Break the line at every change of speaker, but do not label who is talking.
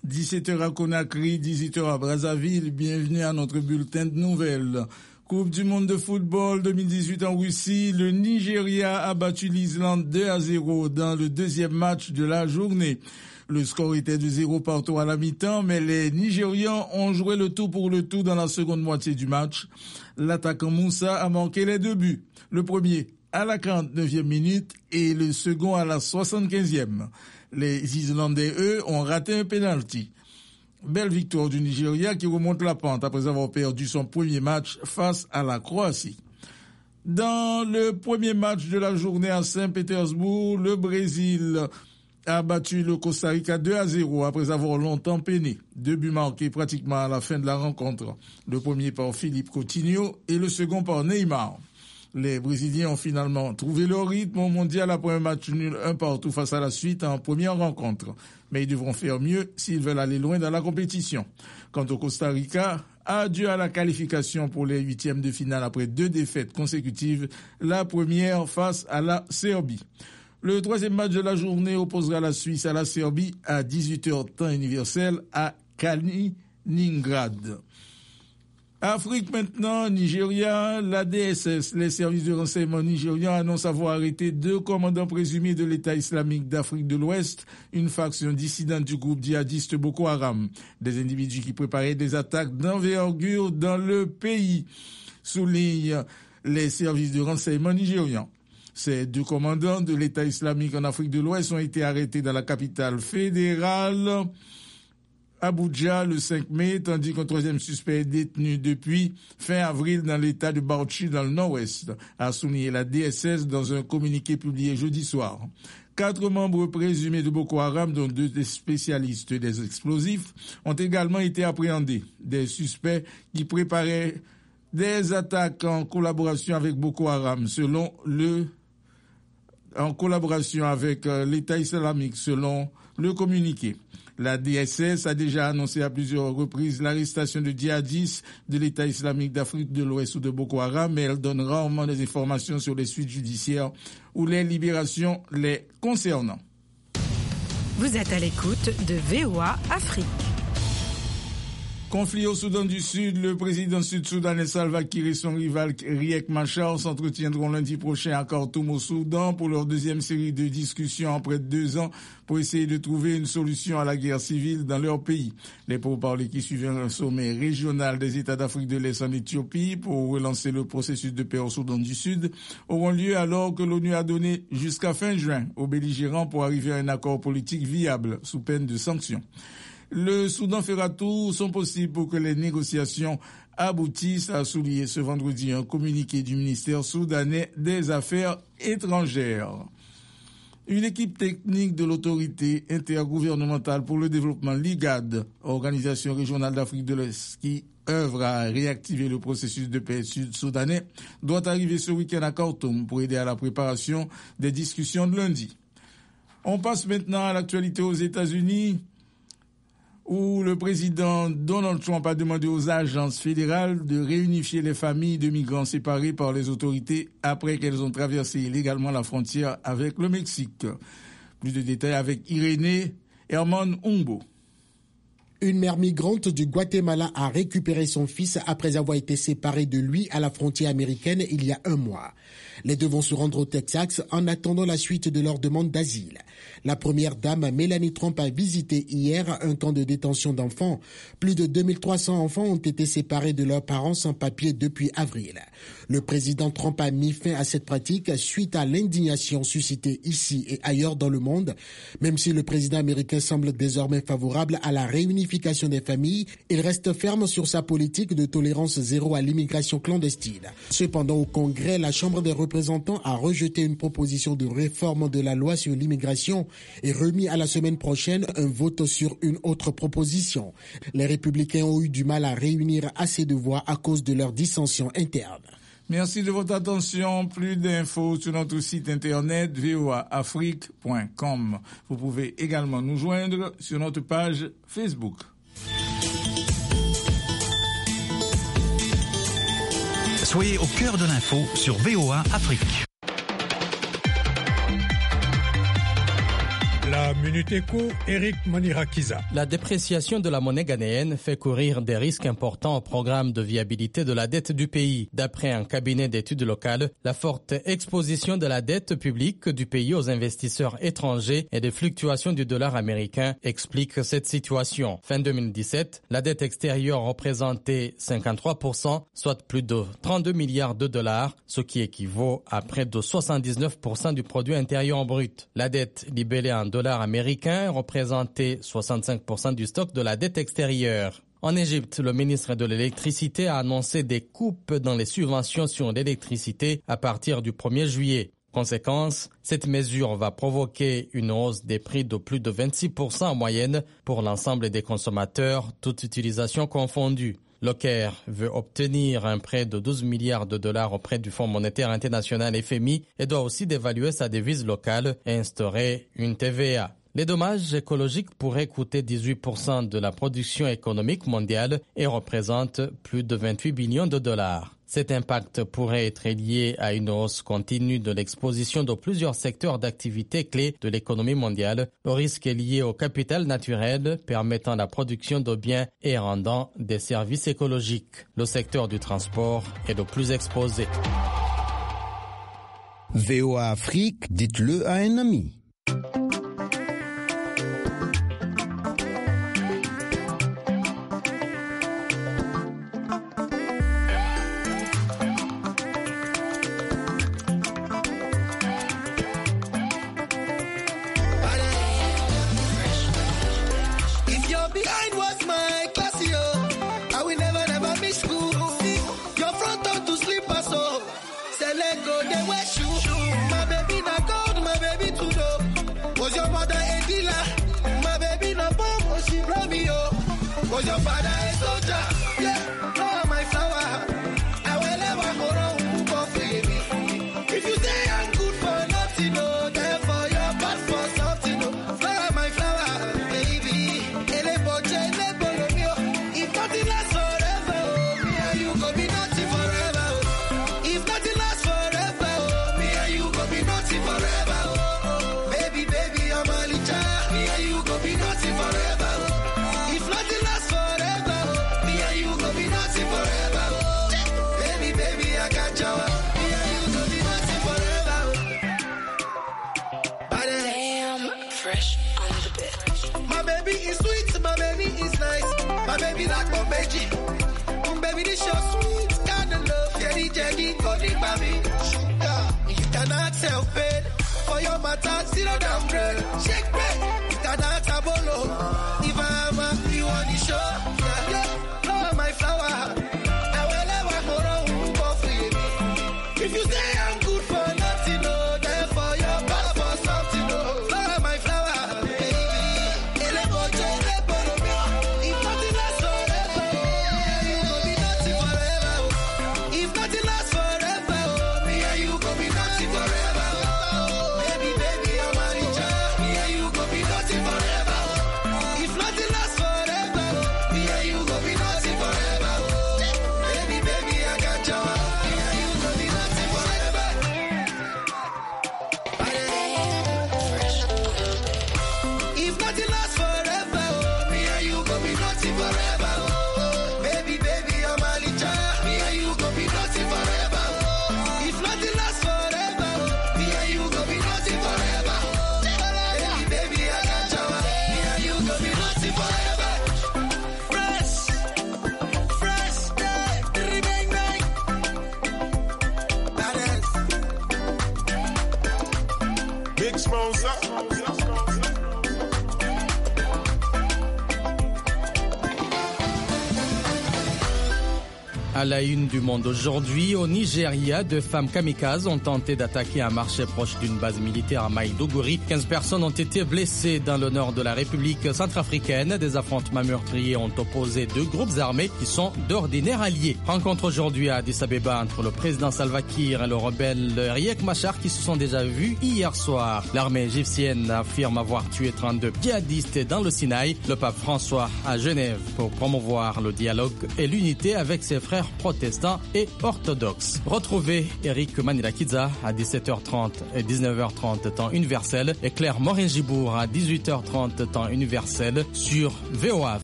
17h à Conakry, 18h à Brazzaville. Bienvenue à notre bulletin de nouvelles. Coupe du monde de football 2018 en Russie, le Nigeria a battu l'Islande 2-0 dans le deuxième match de la journée. Le score était de 0 partout à la mi-temps, mais les Nigérians ont joué le tout pour le tout dans la seconde moitié du match. L'attaquant Moussa a marqué les 2 buts. Le premier à la 49e minute et le second à la 75e. Les Islandais, eux, ont raté un pénalty. Belle victoire du Nigeria qui remonte la pente après avoir perdu son premier match face à la Croatie. Dans le premier match de la journée à Saint-Pétersbourg, le Brésil a battu le Costa Rica 2-0 après avoir longtemps peiné. 2 buts marqués pratiquement à la fin de la rencontre. Le premier par Philippe Coutinho et le second par Neymar. Les Brésiliens ont finalement trouvé leur rythme au mondial après un match nul 1-1 face à la Suisse en première rencontre. Mais ils devront faire mieux s'ils veulent aller loin dans la compétition. Quant au Costa Rica, adieu à la qualification pour les 8e de finale après 2 défaites consécutives, la première face à la Serbie. Le troisième match de la journée opposera la Suisse à la Serbie à 18h temps universel à Kaliningrad. Afrique maintenant, Nigeria, la DSS, les services de renseignement nigérians annoncent avoir arrêté 2 commandants présumés de l'État islamique d'Afrique de l'Ouest, une faction dissidente du groupe djihadiste Boko Haram. Des individus qui préparaient des attaques d'envergure dans le pays, soulignent les services de renseignement nigérians. Ces 2 commandants de l'État islamique en Afrique de l'Ouest ont été arrêtés dans la capitale fédérale, Abuja, le 5 mai, tandis qu'un 3e suspect est détenu depuis fin avril dans l'état de Bauchi dans le nord-ouest, a souligné la DSS dans un communiqué publié jeudi soir. 4 membres présumés de Boko Haram, dont 2 des spécialistes des explosifs, ont également été appréhendés. Des suspects qui préparaient des attaques en collaboration avec Boko Haram, en collaboration avec l'État islamique, selon le communiqué. La DSS a déjà annoncé à plusieurs reprises l'arrestation de djihadistes de l'État islamique d'Afrique de l'Ouest ou de Boko Haram, mais elle donne rarement des informations sur les suites judiciaires ou les libérations les concernant.
Vous êtes à l'écoute de VOA Afrique.
Conflit au Soudan du Sud, le président sud-soudanais Salva Kiir et son rival Riek Machar s'entretiendront lundi prochain à Khartoum au Soudan pour leur deuxième série de discussions après 2 ans pour essayer de trouver une solution à la guerre civile dans leur pays. Les pourparlers qui suivent un sommet régional des États d'Afrique de l'Est en Éthiopie pour relancer le processus de paix au Soudan du Sud auront lieu alors que l'ONU a donné jusqu'à fin juin aux belligérants pour arriver à un accord politique viable sous peine de sanctions. Le Soudan fera tout son possible pour que les négociations aboutissent, a souligné ce vendredi un communiqué du ministère soudanais des Affaires étrangères. Une équipe technique de l'autorité intergouvernementale pour le développement l'IGAD, organisation régionale d'Afrique de l'Est, qui œuvre à réactiver le processus de paix sud-soudanais, doit arriver ce week-end à Khartoum pour aider à la préparation des discussions de lundi. On passe maintenant à l'actualité aux États-Unis, où le président Donald Trump a demandé aux agences fédérales de réunifier les familles de migrants séparées par les autorités après qu'elles ont traversé illégalement la frontière avec le Mexique. Plus de détails avec Irénée Herman Humbo.
Une mère migrante du Guatemala a récupéré son fils après avoir été séparée de lui à la frontière américaine il y a 1 mois. Les 2 vont se rendre au Texas en attendant la suite de leur demande d'asile. La première dame, Mélanie Trump, a visité hier un camp de détention d'enfants. Plus de 2300 enfants ont été séparés de leurs parents sans papier depuis avril. Le président Trump a mis fin à cette pratique suite à l'indignation suscitée ici et ailleurs dans le monde. Même si le président américain semble désormais favorable à la réunification des familles, il reste ferme sur sa politique de tolérance zéro à l'immigration clandestine. Cependant, au Congrès, la Chambre des représentants a rejeté une proposition de réforme de la loi sur l'immigration et remis à la semaine prochaine un vote sur une autre proposition. Les républicains ont eu du mal à réunir assez de voix à cause de leurs dissensions internes.
Merci de votre attention. Plus d'infos sur notre site internet voaafrique.com. Vous pouvez également nous joindre sur notre page Facebook.
Soyez au cœur de l'info sur VOA Afrique.
La Minute Éco, Eric Manirakiza.
La dépréciation de la monnaie ghanéenne fait courir des risques importants au programme de viabilité de la dette du pays. D'après un cabinet d'études locales, la forte exposition de la dette publique du pays aux investisseurs étrangers et des fluctuations du dollar américain expliquent cette situation. Fin 2017, la dette extérieure représentait 53%, soit plus de 32 milliards de dollars, ce qui équivaut à près de 79% du produit intérieur brut. La dette libellée en dollars américains représentait 65% du stock de la dette extérieure. En Égypte, le ministre de l'Électricité a annoncé des coupes dans les subventions sur l'électricité à partir du 1er juillet. Conséquence, cette mesure va provoquer une hausse des prix de plus de 26% en moyenne pour l'ensemble des consommateurs, toute utilisation confondue. Le Caire veut obtenir un prêt de 12 milliards de dollars auprès du Fonds monétaire international FMI et doit aussi dévaluer sa devise locale et instaurer une TVA. Les dommages écologiques pourraient coûter 18% de la production économique mondiale et représentent plus de 28 billions de dollars. Cet impact pourrait être lié à une hausse continue de l'exposition de plusieurs secteurs d'activité clés de l'économie mondiale. Le risque est lié au capital naturel permettant la production de biens et rendant des services écologiques. Le secteur du transport est le plus exposé.
VOA Afrique, dites-le à un ami.
Was your father a soldier? Yeah, oh my flower. I will never hold on for baby. If you say I'm good for nothing, no, therefore you're bad for something, no. Flower, my flower, baby. If nothing lasts forever, oh, me and you go be nothing forever. Oh. If nothing lasts forever, oh, me and you go be nothing forever. Oh. Baby, baby, I'm a licha. Me and you go be nothing forever. Oh. If nothing lasts forever, oh, me and you go be nothing forever. Oh. Baby, baby, I got you. Me and you go be nothing forever. Oh.
Damn, fresh on the bed.
My baby is sweet, my baby is nice. My baby like my baby. Baby, this your sweet kind of love. Jetty, jetty, golden baby. Sugar, you cannot help it. For your matter, zero downgrade. Shake break, you cannot have bolo. If I'm a you on the show, yeah, yeah. Oh, my flower. I will never hold on for you. If you say I'm good for nothing, no, therefore you're bad for something, no. Oh, my flower, baby. If nothing lasts forever, you go be nothing forever. If nothing lasts forever, me and you go be nothing forever. Baby, baby, I'm a richer. Me and you go be nothing forever. If nothing lasts forever, me and you go be nothing forever. Baby, baby, I got you. Me and you go be nothing forever. If nothing lasts forever, me and you go be nothing forever. Baby, baby, I'm a licha. Me and you go be nothing forever. If nothing lasts forever, me and you go be nothing forever. Baby, baby, I got you. Me and you go be nothing forever. Fresh, fresh day, bang bang. Balance.
Big Smosa.
À la une du Monde aujourd'hui, au Nigeria, 2 femmes kamikazes ont tenté d'attaquer un marché proche d'une base militaire à Maïdougouri. 15 personnes ont été blessées dans le nord de la République centrafricaine. Des affrontements meurtriers ont opposé 2 groupes armés qui sont d'ordinaire alliés. Rencontre aujourd'hui à Addis Abeba entre le président Salva Kiir et le rebelle Riek Machar qui se sont déjà vus hier soir. L'armée égyptienne affirme avoir tué 32 djihadistes dans le Sinaï. Le pape François à Genève pour promouvoir le dialogue et l'unité avec ses frères missionnaires protestants et orthodoxes. Retrouvez Eric Manilakiza à 17h30 et 19h30 temps universel et Claire Morin-Gibourg à 18h30 temps universel sur VOA.